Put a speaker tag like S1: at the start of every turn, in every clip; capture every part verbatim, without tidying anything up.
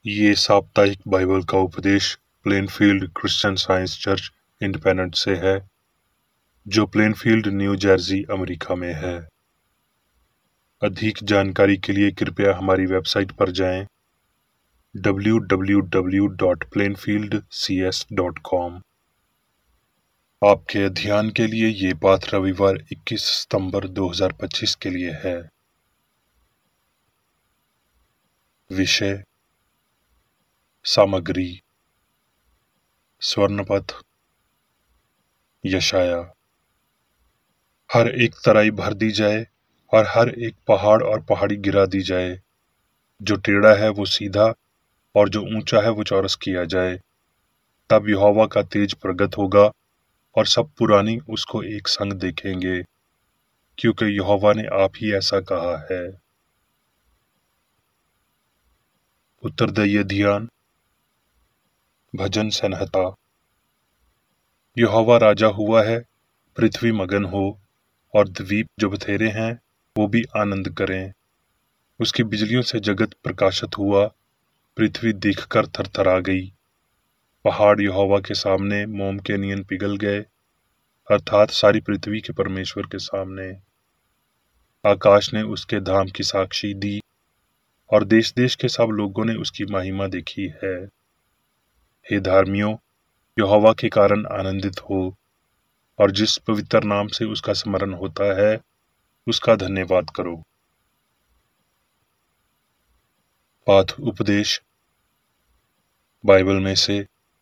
S1: ये साप्ताहिक बाइबल का उपदेश Plainfield Christian Science church independent से है, जो प्लेनफील्ड, न्यू जर्सी, अमेरिका में है। अधिक जानकारी के लिए कृपया हमारी वेबसाइट पर जाएं W W W dot Plainfield C S dot com. आपके अध्ययन के लिए ये पाठ रविवार इक्कीस सितंबर दो हज़ार पच्चीस के लिए है। विषय सामग्री स्वर्णपथ यशाया। हर एक तराई भर दी जाए और हर एक पहाड़ और पहाड़ी गिरा दी जाए। जो टेढ़ा है वो सीधा और जो ऊंचा है वो चौरस किया जाए। तब यहोवा का तेज प्रगट होगा और सब पुरानी उसको एक संग देखेंगे, क्योंकि यहोवा ने आप ही ऐसा कहा है। उत्तरदायी ध्यान। भजन संहिता। यहोवा राजा हुआ है, पृथ्वी मगन हो और द्वीप जो बथेरे हैं वो भी आनंद करें। उसकी बिजलियों से जगत प्रकाशित हुआ, पृथ्वी देखकर थरथरा गई। पहाड़ यहोवा के सामने मोम के नियन पिघल गए, अर्थात सारी पृथ्वी के परमेश्वर के सामने। आकाश ने उसके धाम की साक्षी दी और देश देश के सब लोगों ने उसकी महिमा देखी है। हे धार्मियों, यहोवा के कारण आनंदित हो और जिस पवित्र नाम से उसका स्मरण होता है उसका धन्यवाद करो। पाठ उपदेश बाइबल में से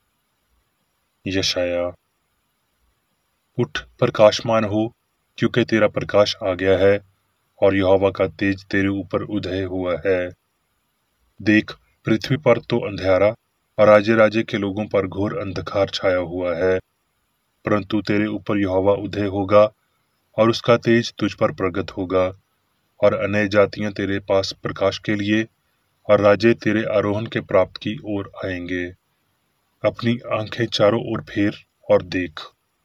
S1: यशाया। उठ, प्रकाशमान हो, क्योंकि तेरा प्रकाश आ गया है और यहोवा का तेज तेरे ऊपर उदय हुआ है। देख, पृथ्वी पर तो अंधियारा और राज्य राज्य के लोगों पर घोर अंधकार छाया हुआ है, परंतु तेरे ऊपर यहोवा उदय होगा और उसका तेज तुझ पर प्रगट होगा। और अन्य जातियां तेरे पास प्रकाश के लिए और राज्य तेरे आरोहण के प्राप्त की ओर आएंगे। अपनी आंखें चारों ओर फेर और देख।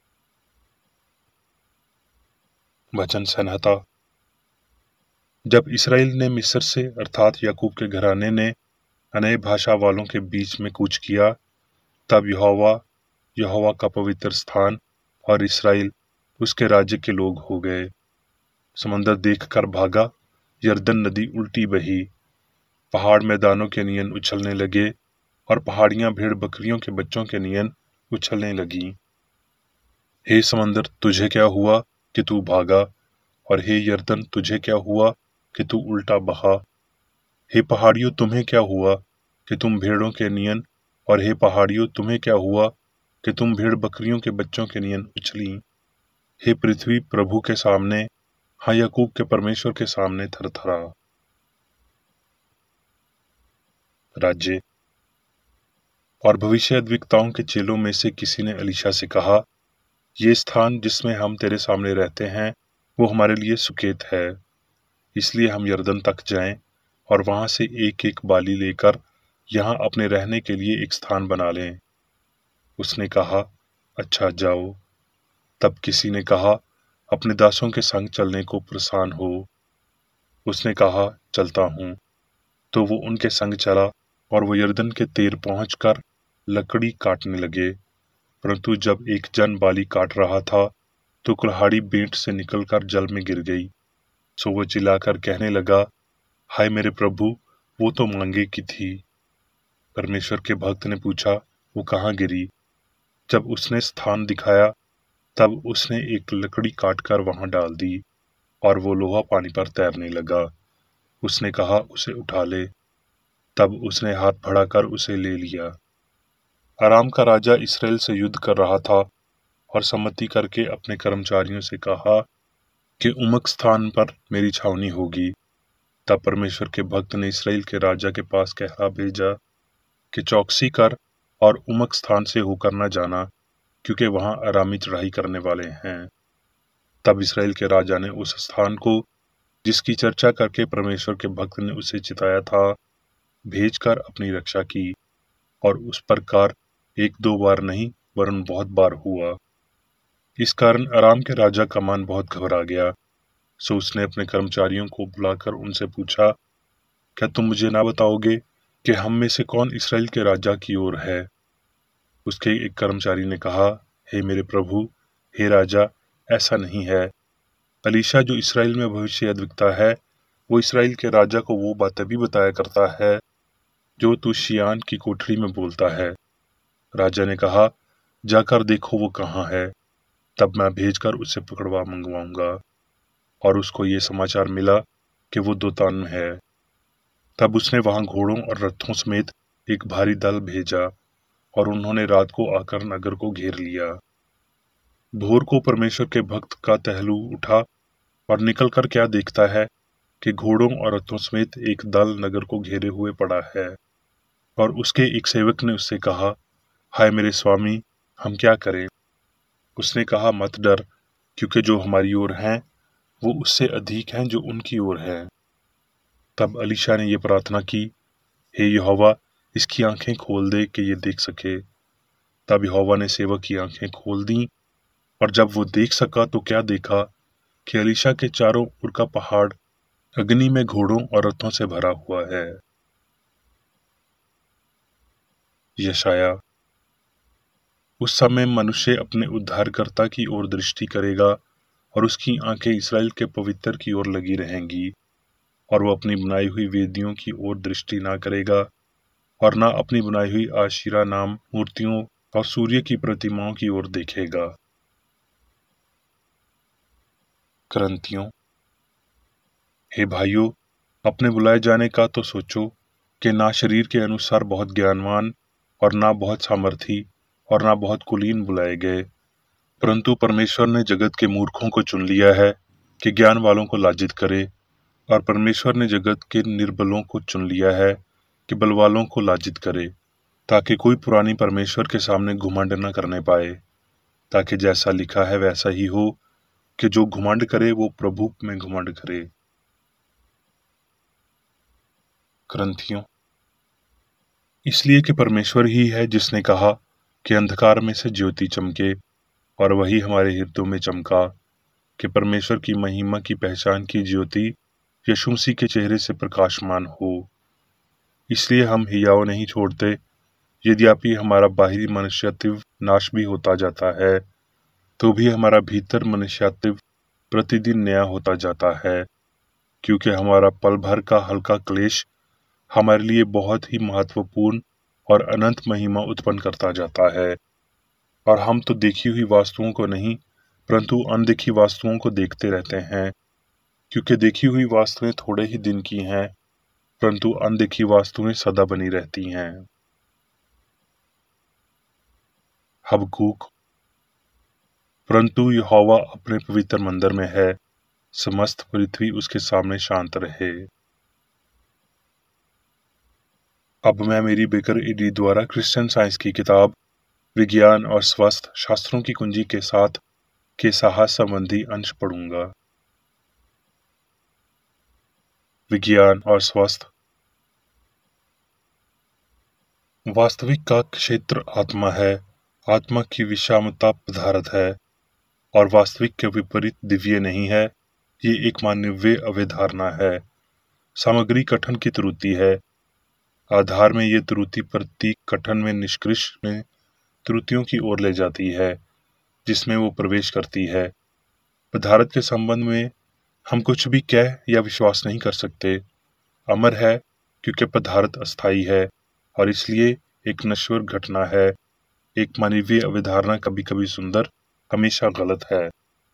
S1: वचन संहिता। जब इसराइल ने मिस्र से अर्थात याकूब के घराने ने अनय भाषा वालों के बीच में कूच किया, तब यहोवा यहोवा का पवित्र स्थान और इसराइल उसके राज्य के लोग हो गए। समंदर देखकर भागा, यरदन नदी उल्टी बही। पहाड़ मैदानों के नियन उछलने लगे और पहाड़ियां भेड़ बकरियों के बच्चों के नियन उछलने लगी। हे समंदर, तुझे क्या हुआ कि तू भागा, और हे यरदन, तुझे क्या हुआ कि तू उल्टा बहा। हे पहाड़ियों, तुम्हें क्या हुआ कि तुम भेड़ों के नियन, और हे पहाड़ियों, तुम्हें क्या हुआ कि तुम भेड़ बकरियों के बच्चों के नियन उछली। हे पृथ्वी प्रभु के सामने, हाँ याकूब के परमेश्वर के सामने थरथरा। राज्य। और भविष्यद्वक्ताओं के चेलों में से किसी ने एलीशा से कहा, ये स्थान जिसमें हम तेरे सामने रहते हैं वो हमारे लिए सुकेत है, इसलिए हम यरदन तक जाएं और वहां से एक एक बाली लेकर यहाँ अपने रहने के लिए एक स्थान बना लें। उसने कहा, अच्छा जाओ। तब किसी ने कहा, अपने दासों के संग चलने को प्रसन्न हो। उसने कहा, चलता हूँ। तो वो उनके संग चला और वो यरदन के तीर पहुंचकर लकड़ी काटने लगे। परंतु जब एक जन बाली काट रहा था तो कुल्हाड़ी बेंट से निकलकर जल में गिर गई। सो वो चिल्लाकर कहने लगा, हाय मेरे प्रभु, वो तो मांगे की थी। परमेश्वर के भक्त ने पूछा, वो कहाँ गिरी? जब उसने स्थान दिखाया तब उसने एक लकड़ी काटकर वहां डाल दी और वो लोहा पानी पर तैरने लगा। उसने कहा, उसे उठा ले। तब उसने हाथ बढ़ाकर उसे ले लिया। अराम का राजा इसराइल से युद्ध कर रहा था और सम्मति करके अपने कर्मचारियों से कहा कि उमक स्थान पर मेरी छावनी होगी। तब परमेश्वर के भक्त ने इसराइल के राजा के पास कहा भेजा कि चौकसी कर और उमक स्थान से होकर न जाना, क्योंकि वहां अरामी चढ़ाई करने वाले हैं। तब इसराइल के राजा ने उस स्थान को जिसकी चर्चा करके परमेश्वर के भक्त ने उसे चिताया था भेजकर अपनी रक्षा की, और उस प्रकार एक दो बार नहीं वरन बहुत बार हुआ। इस कारण अराम के राजा का मन बहुत घबरा गया। सो उसने अपने कर्मचारियों को बुलाकर उनसे पूछा, क्या तुम मुझे ना बताओगे कि हम में से कौन इसराइल के राजा की ओर है। उसके एक कर्मचारी ने कहा, हे मेरे प्रभु, हे राजा, ऐसा नहीं है। अलीशा जो इसराइल में भविष्य दिखता है, वो इसराइल के राजा को वो बातें भी बताया करता है जो तू शियान की कोठरी में बोलता है। राजा ने कहा, जाकर देखो वो कहाँ है, तब मैं भेजकर उसे पकड़वा मंगवाऊंगा। और उसको ये समाचार मिला कि वो दोतान में है। तब उसने वहां घोड़ों और रथों समेत एक भारी दल भेजा और उन्होंने रात को आकर नगर को घेर लिया। भोर को परमेश्वर के भक्त का टहलू उठा और निकलकर क्या देखता है कि घोड़ों और रथों समेत एक दल नगर को घेरे हुए पड़ा है। और उसके एक सेवक ने उससे कहा, हाय मेरे स्वामी, हम क्या करें? उसने कहा, मत डर, क्योंकि जो हमारी ओर हैं वो उससे अधिक हैं जो उनकी ओर हैं। तब अलीशा ने यह प्रार्थना की, हे यहोवा, इसकी आंखें खोल दे कि ये देख सके। तब यहोवा ने सेवक की आंखें खोल दी, और जब वो देख सका तो क्या देखा कि अलीशा के चारों ओर का पहाड़ अग्नि में घोड़ों और रथों से भरा हुआ है। यशाया। उस समय मनुष्य अपने उद्धारकर्ता की ओर दृष्टि करेगा और उसकी आंखें इसराइल के पवित्र की ओर लगी रहेंगी, और वो अपनी बनाई हुई वेदियों की ओर दृष्टि ना करेगा और ना अपनी बनाई हुई आशीरा नाम मूर्तियों और सूर्य की प्रतिमाओं की ओर देखेगा। करंतियों। हे भाइयों, अपने बुलाए जाने का तो सोचो कि ना शरीर के अनुसार बहुत ज्ञानवान और ना बहुत सामर्थी और ना बहुत कुलीन बुलाए गए, परंतु परमेश्वर ने जगत के मूर्खों को चुन लिया है कि ज्ञान वालों को लाजित करे, और परमेश्वर ने जगत के निर्बलों को चुन लिया है कि बल वालों को लाजित करे, ताकि कोई पुरानी परमेश्वर के सामने घुमंड न करने पाए, ताकि जैसा लिखा है वैसा ही हो कि जो घुमंड करे वो प्रभु में घुमंड करे। करंथियों। इसलिए कि परमेश्वर ही है जिसने कहा कि अंधकार में से ज्योति चमके, और वही हमारे हृदयों में चमका कि परमेश्वर की महिमा की पहचान की ज्योति यीशु मसीह के चेहरे से प्रकाशमान हो। इसलिए हम हियाव नहीं छोड़ते, यद्यपि हमारा बाहरी मनुष्यत्व नाश भी होता जाता है, तो भी हमारा भीतर मनुष्यत्व प्रतिदिन नया होता जाता है, क्योंकि हमारा पल भर का हल्का क्लेश हमारे लिए बहुत ही महत्वपूर्ण और अनंत महिमा उत्पन्न करता जाता है। और हम तो देखी हुई वस्तुओं को नहीं, परंतु अनदेखी वस्तुओं को देखते रहते हैं, क्योंकि देखी हुई वस्तुएं थोड़े ही दिन की हैं, परंतु अनदेखी वस्तुएं सदा बनी रहती हैं। हबक्कूक। परंतु यहोवा अपने पवित्र मंदिर में है, समस्त पृथ्वी उसके सामने शांत रहे। अब मैं मेरी बेकर एडी द्वारा क्रिश्चियन साइंस की किताब विज्ञान और स्वास्थ्य शास्त्रों की कुंजी के साथ के साहस संबंधी अंश पढ़ूंगा। विज्ञान और स्वास्थ्य। वास्तविक का क्षेत्र आत्मा है, आत्मा की विषामता पदार्थ है, और वास्तविक के विपरीत दिव्य नहीं है। ये एक मानवीय अवधारणा है। सामग्री कथन की त्रुटि है, आधार में ये त्रुटि प्रतीक कथन में निष्कर्ष में त्रुटियों की ओर ले जाती है, जिसमें वो प्रवेश करती है। पदार्थ के संबंध में हम कुछ भी कह या विश्वास नहीं कर सकते। अमर है क्योंकि पदार्थ अस्थायी है, और इसलिए एक नश्वर घटना है। एक मानवीय अवधारणा कभी कभी सुंदर, हमेशा गलत है।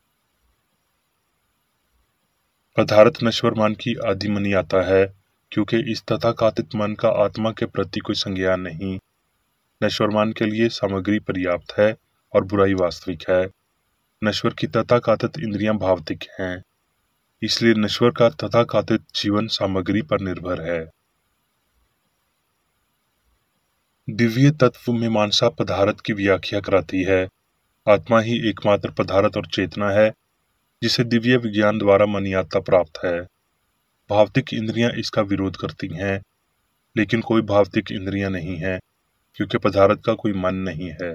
S1: पदार्थ नश्वर मन की आदि मनी आता है, क्योंकि इस तथाकथित मन का आत्मा के प्रति कोई संज्ञान नहीं। नश्वर मन के लिए सामग्री पर्याप्त है और बुराई वास्तविक है। नश्वर की तथाकथित इंद्रियां भावतिक हैं, इसलिए नश्वर का तथाकथित जीवन सामग्री पर निर्भर है। दिव्य तत्व मीमांसा पदार्थ की व्याख्या कराती है। आत्मा ही एकमात्र पदार्थ और चेतना है जिसे दिव्य विज्ञान द्वारा मान्यता प्राप्त है। भौतिक इंद्रियां इसका विरोध करती हैं, लेकिन कोई भौतिक इंद्रियां नहीं है, क्योंकि पदार्थ का कोई मन नहीं है।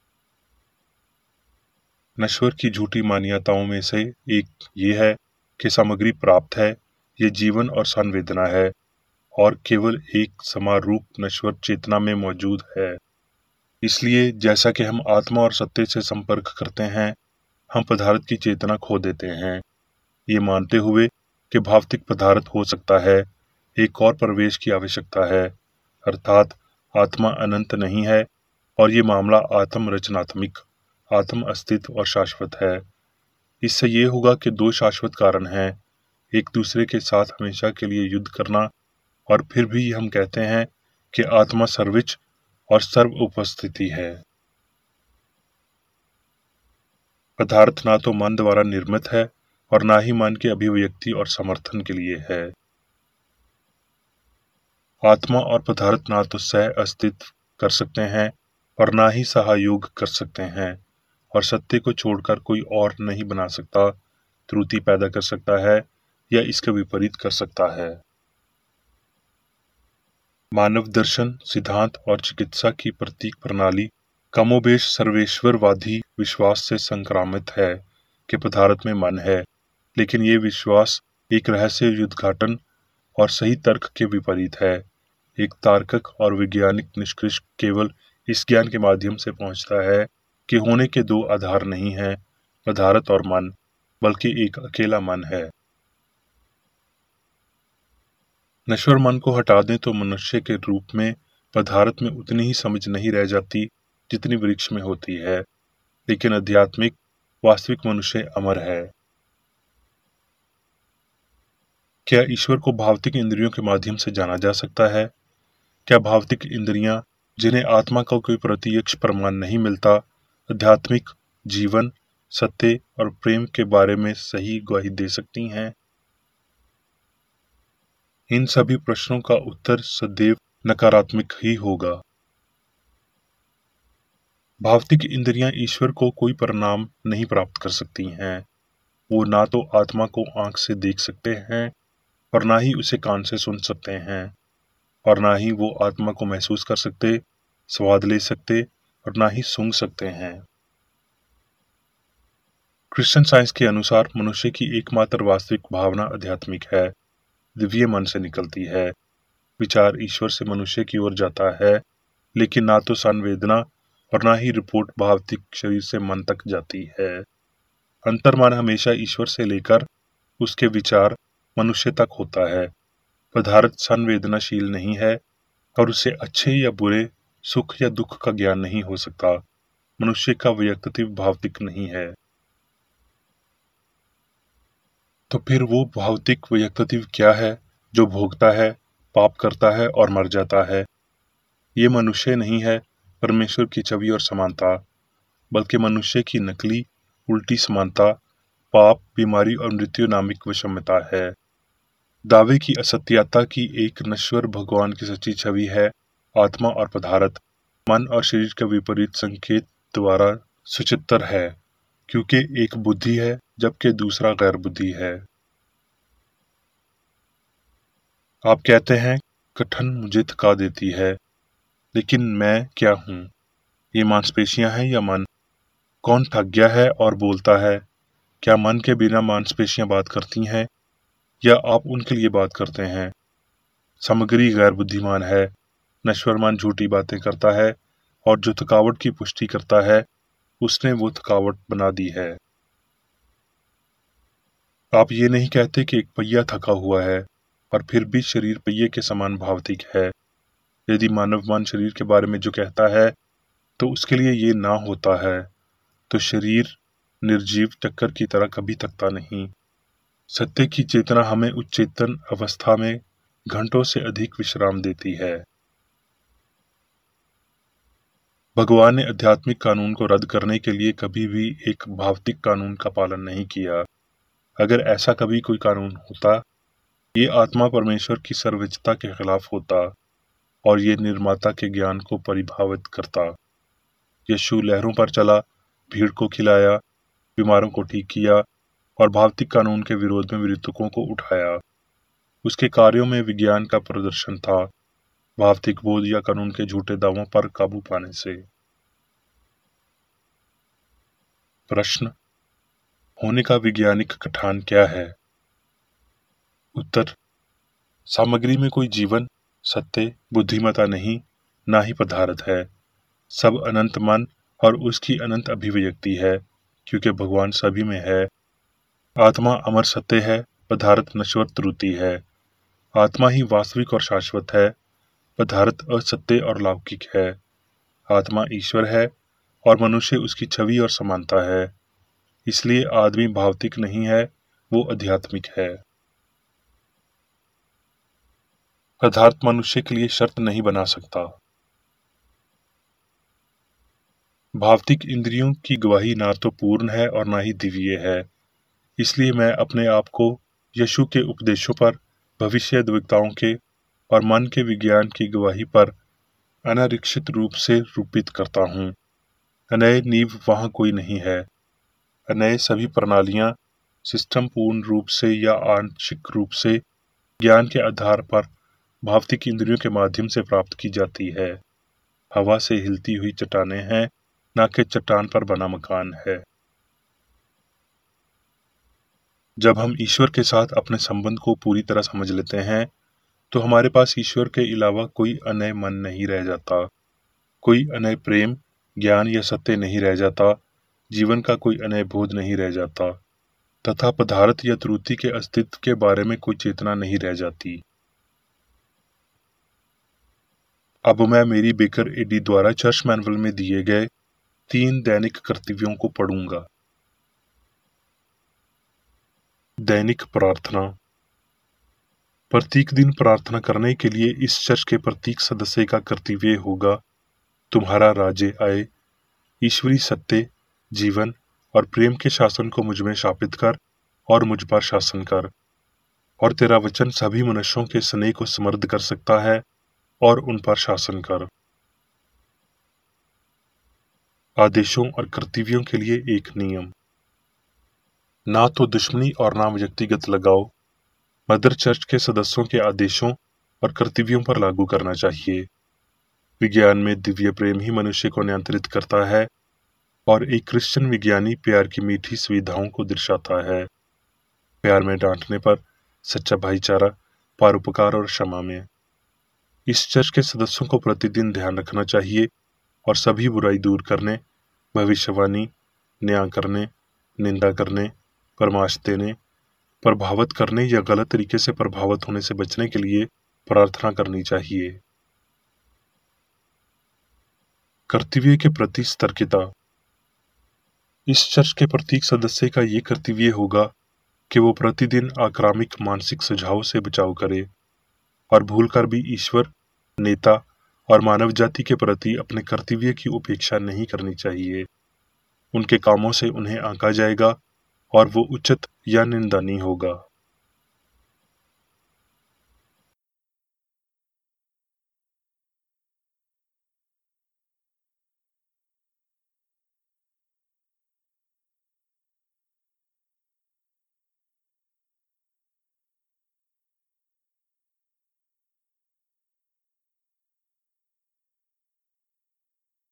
S1: नश्वर की झूठी मान्यताओं में से एक ये है कि सामग्री प्राप्त है, ये जीवन और संवेदना है, और केवल एक समारूप नश्वर चेतना में मौजूद है। इसलिए जैसा कि हम आत्मा और सत्य से संपर्क करते हैं, हम पदार्थ की चेतना खो देते हैं। ये मानते हुए कि भौतिक पदार्थ हो सकता है, एक और प्रवेश की आवश्यकता है, अर्थात आत्मा अनंत नहीं है और ये मामला आत्म रचनात्मक, आत्म अस्तित्व और शाश्वत है। इससे ये होगा कि दो शाश्वत कारण हैं, एक दूसरे के साथ हमेशा के लिए युद्ध करना, और फिर भी हम कहते हैं कि आत्मा सर्वोच्च और सर्व उपस्थिति है। पदार्थ ना तो मन द्वारा निर्मित है और ना ही मन के अभिव्यक्ति और समर्थन के लिए है। आत्मा और पदार्थ ना तो सह अस्तित्व कर सकते हैं और ना ही सहयोग कर सकते हैं, और सत्य को छोड़कर कोई और नहीं बना सकता, त्रुटि पैदा कर सकता है या इसका विपरीत कर सकता है। मानव दर्शन, सिद्धांत और चिकित्सा की प्रतीक प्रणाली कमोबेश सर्वेश्वरवादी विश्वास से संक्रामित है कि पदार्थ में मन है, लेकिन ये विश्वास एक रहस्य उद्घाटन और सही तर्क के विपरीत है। एक तार्किक और वैज्ञानिक निष्कर्ष केवल इस ज्ञान के माध्यम से पहुंचता है कि होने के दो आधार नहीं हैं, पदार्थ और मन, बल्कि एक अकेला मन है। नश्वर मन को हटा दें तो मनुष्य के रूप में पदार्थ में उतनी ही समझ नहीं रह जाती जितनी वृक्ष में होती है, लेकिन आध्यात्मिक वास्तविक मनुष्य अमर है। क्या ईश्वर को भौतिक इंद्रियों के माध्यम से जाना जा सकता है? क्या भौतिक इंद्रियां, जिन्हें आत्मा का कोई प्रत्यक्ष प्रमाण नहीं मिलता, आध्यात्मिक जीवन, सत्य और प्रेम के बारे में सही गवाही दे सकती हैं? इन सभी प्रश्नों का उत्तर सदैव नकारात्मक ही होगा। भौतिक इंद्रियां ईश्वर को कोई परिणाम नहीं प्राप्त कर सकती हैं। वो ना तो आत्मा को आंख से देख सकते हैं और ना ही उसे कान से सुन सकते हैं, और ना ही वो आत्मा को महसूस कर सकते, स्वाद ले सकते और ना ही सूंघ सकते हैं। क्रिश्चियन साइंस के अनुसार मनुष्य की एकमात्र वास्तविक भावना आध्यात्मिक है, दिव्य मन से निकलती है। विचार ईश्वर से मनुष्य की ओर जाता है, लेकिन ना तो संवेदना और ना ही रिपोर्ट भौतिक शरीर से मन तक जाती है। अंतर्मन हमेशा ईश्वर से लेकर उसके विचार मनुष्य तक होता है। पदार्थ संवेदनाशील नहीं है और उसे अच्छे या बुरे, सुख या दुख का ज्ञान नहीं हो सकता। मनुष्य का व्यक्तित्व भौतिक नहीं है। तो फिर वो भौतिक व्यक्तित्व क्या है जो भोगता है, पाप करता है और मर जाता है? ये मनुष्य नहीं है, परमेश्वर की छवि और समानता, बल्कि मनुष्य की नकली उल्टी समानता, पाप, बीमारी और मृत्यु नामक विषमता है। दावे की असत्यता की एक नश्वर भगवान की सच्ची छवि है आत्मा और पदार्थ, मन और शरीर के विपरीत संकेत द्वारा सुचित्र है, क्योंकि एक बुद्धि है जबकि दूसरा गैर बुद्धि है। आप कहते हैं गठन मुझे थका देती है, लेकिन मैं क्या हूँ? ये मांसपेशियां हैं या मन? कौन थक गया है और बोलता है? क्या मन के बिना मांसपेशियां बात करती हैं या आप उनके लिए बात करते हैं? सामग्री गैर बुद्धिमान है, नश्वर मन झूठी बातें करता है और जो थकावट की पुष्टि करता है उसने वो थकावट बना दी है। आप ये नहीं कहते कि एक पहिया थका हुआ है और फिर भी शरीर पहिए के समान भौतिक है। यदि मानव मन शरीर के बारे में जो कहता है तो उसके लिए ये ना होता है, तो शरीर निर्जीव चक्कर की तरह कभी थकता नहीं। सत्य की चेतना हमें उच्चेतन अवस्था में घंटों से अधिक विश्राम देती है। भगवान ने आध्यात्मिक कानून को रद्द करने के लिए कभी भी एक भौतिक कानून का पालन नहीं किया। अगर ऐसा कभी कोई कानून होता, ये आत्मा परमेश्वर की सर्वोच्चता के खिलाफ होता और ये निर्माता के ज्ञान को परिभावित करता। यीशु लहरों पर चला, भीड़ को खिलाया, बीमारों को ठीक किया और भौतिक कानून के विरोध में मृतकों को उठाया। उसके कार्यों में विज्ञान का प्रदर्शन था, भौतिक बोध या कानून के झूठे दावों पर काबू पाने से। प्रश्न: होने का वैज्ञानिक कथन क्या है? उत्तर: सामग्री में कोई जीवन, सत्य, बुद्धिमत्ता नहीं, ना ही पदार्थ है। सब अनंत मन और उसकी अनंत अभिव्यक्ति है, क्योंकि भगवान सभी में है। आत्मा अमर सत्य है, पदार्थ नश्वर त्रुटि है। आत्मा ही वास्तविक और शाश्वत है, पदार्थ असत्य और लौकिक है। आत्मा ईश्वर है और मनुष्य उसकी छवि और समानता है। इसलिए आदमी भौतिक नहीं है, वो आध्यात्मिक है। पदार्थ मनुष्य के लिए शर्त नहीं बना सकता। भौतिक इंद्रियों की गवाही ना तो पूर्ण है और ना ही दिव्य है। इसलिए मैं अपने आप को यीशु के उपदेशों पर, भविष्यद्वक्ताओं के और मन के विज्ञान की गवाही पर अनारक्षित रूप से रूपित करता हूँ। अनय नींव वहाँ कोई नहीं है। अनय सभी प्रणालियाँ सिस्टम पूर्ण रूप से या आंशिक रूप से ज्ञान के आधार पर भौतिक इंद्रियों के माध्यम से प्राप्त की जाती है। हवा से हिलती हुई चट्टानें हैं, ना कि चट्टान पर बना मकान है। जब हम ईश्वर के साथ अपने संबंध को पूरी तरह समझ लेते हैं, तो हमारे पास ईश्वर के अलावा कोई अनय मन नहीं रह जाता, कोई अनय प्रेम, ज्ञान या सत्य नहीं रह जाता, जीवन का कोई अनय बोध नहीं रह जाता, तथा पदार्थ या त्रुटि के अस्तित्व के बारे में कोई चेतना नहीं रह जाती। अब मैं मेरी बेकर एडी द्वारा चर्च मैनुअल में दिए गए तीन दैनिक कर्तव्यों को पढ़ूंगा। दैनिक प्रार्थना। प्रत्येक दिन प्रार्थना करने के लिए इस चर्च के प्रत्येक सदस्य का कर्तव्य होगा, तुम्हारा राज्य आए, ईश्वरी सत्य, जीवन और प्रेम के शासन को मुझ में स्थापित कर और मुझ पर शासन कर, और तेरा वचन सभी मनुष्यों के स्नेह को समृद्ध कर सकता है और उन पर शासन कर। आदेशों और कर्तव्यों के लिए एक नियम। ना तो दुश्मनी और ना व्यक्तिगत लगाव मदर चर्च के सदस्यों के आदेशों और कर्तव्यों पर लागू करना चाहिए। विज्ञान में दिव्य प्रेम ही मनुष्य को नियंत्रित करता है और एक क्रिश्चियन विज्ञानी प्यार की मीठी सुविधाओं को दर्शाता है। प्यार में डांटने पर, सच्चा भाईचारा, परोपकार और क्षमा में। इस चर्च के सदस्यों को प्रतिदिन ध्यान रखना चाहिए और सभी बुराई दूर करने, भविष्यवाणी, न्याय करने, निंदा करने, परामर्श देने, प्रभावित करने या गलत तरीके से प्रभावित होने से बचने के लिए प्रार्थना करनी चाहिए। कर्तव्य के प्रति सतर्कता। इस चर्च के प्रत्येक सदस्य का ये कर्तव्य होगा कि वो प्रतिदिन आक्रामक मानसिक सुझाव से बचाव करे और भूलकर भी ईश्वर, नेता और मानव जाति के प्रति अपने कर्तव्य की उपेक्षा नहीं करनी चाहिए। उनके कामों से उन्हें आंका जाएगा और वो उचित या निंदनीय होगा।